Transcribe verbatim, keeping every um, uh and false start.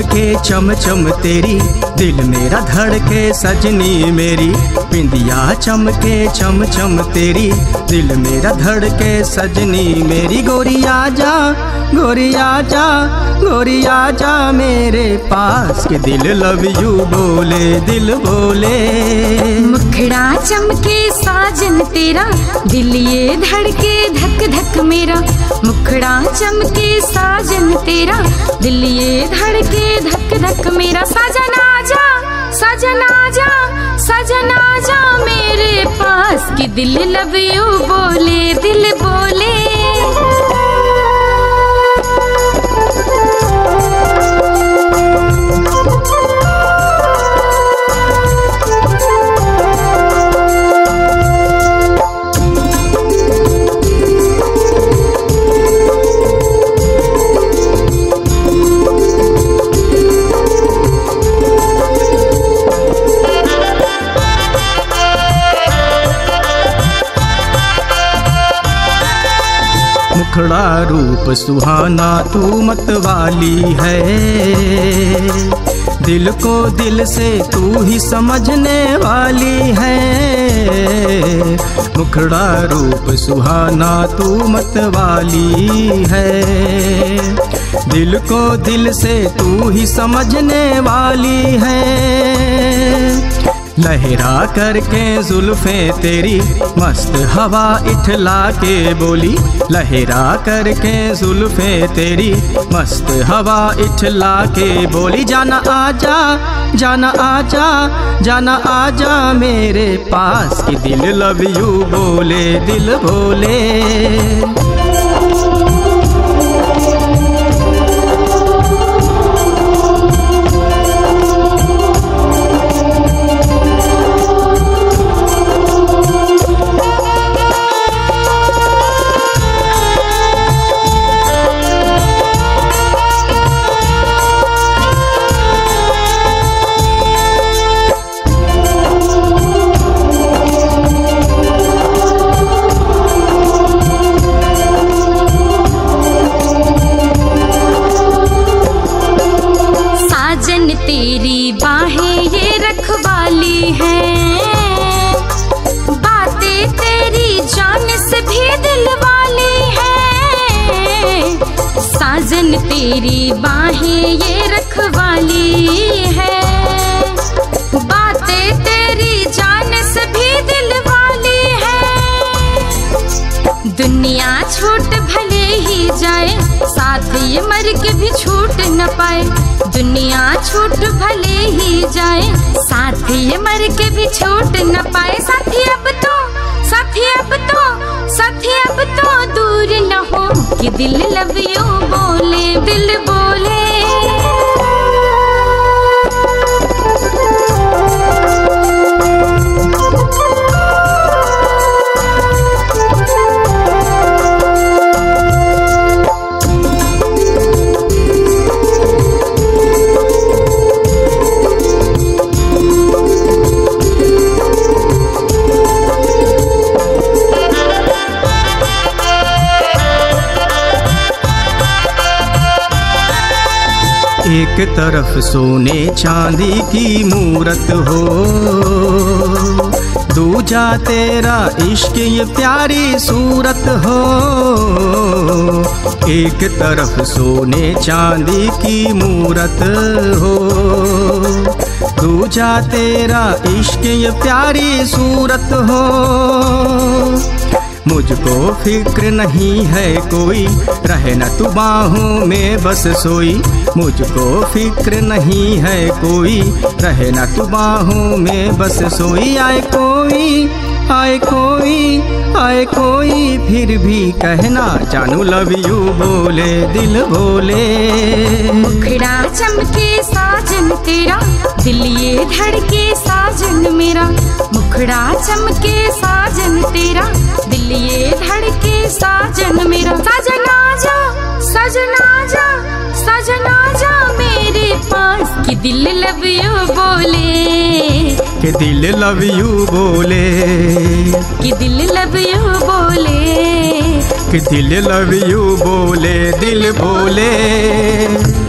चमके चम चम तेरी, दिल मेरा धड़के सजनी मेरी। बिंदिया चमके चम चम तेरी, दिल मेरा धड़के सजनी मेरी। गोरिया जा गोरिया जा गोरिया जा मेरे पास, के दिल लव यू बोले दिल बोले। मुखड़ा चमके साजन तेरा, दिल ये धड़के धक धक मेरा। मुखड़ा चमके साजन तेरा, दिल ये धड़के धक धक मेरा। सजना जा सजना जा सजना जा मेरे पास, कि दिल लव यू बोले दिल बोले। मुखड़ा रूप सुहाना तू मतवाली है, दिल को दिल से तू ही समझने वाली है। मुखड़ा रूप सुहाना तू मतवाली है, दिल को दिल से तू ही समझने वाली है। लहरा करके जुल्फें तेरी, मस्त हवा इठला के बोली। लहरा करके जुल्फें तेरी, मस्त हवा इठला के बोली। जाना आजा जाना आजा जाना आजा मेरे पास, कि दिल लव यू बोले दिल बोले। तेरी बाहें ये रखवाली हैं, बातें तेरी जान से भी दिल वाली हैं। साजन तेरी बाहें ये रखवाली हैं, बातें तेरी जान से भी दिल वाली हैं। दुनिया छूट भले ही जाए, साथ ये मर के भी छूट न पाए। दुनिया छूट भले ही जाए, साथ ये मर के भी छूट न पाए। साथी अब तो साथी अब तो साथी अब तो दूर न हो, कि दिल लव यू बोले दिल बोले। एक तरफ सोने चांदी की मूरत हो, दूजा तेरा इश्क ये प्यारी सूरत हो। एक तरफ सोने चांदी की मूरत हो, दूजा तेरा इश्क ये प्यारी सूरत हो। मुझको फिक्र नहीं है कोई, रहे न तू बाहों में बस सोई। मुझको फिक्र नहीं है कोई, रहे न तू बाहों में बस सोई। आए कोई आए कोई आए कोई फिर भी कहना, जानू लव यू बोले दिल बोले। मुखड़ा चमके साजन तेरा, दिल ये धड़के साजन मेरा। मुखड़ा चमके साजन तेरा, दिल ये धड़के साजन मेरा। सजना जा सजना जा सजना जा मेरे पास, कि दिल लव यू बोले, कि दिल लव यू बोले, कि दिल लव यू बोले, कि दिल लव यू बोले दिल बोले।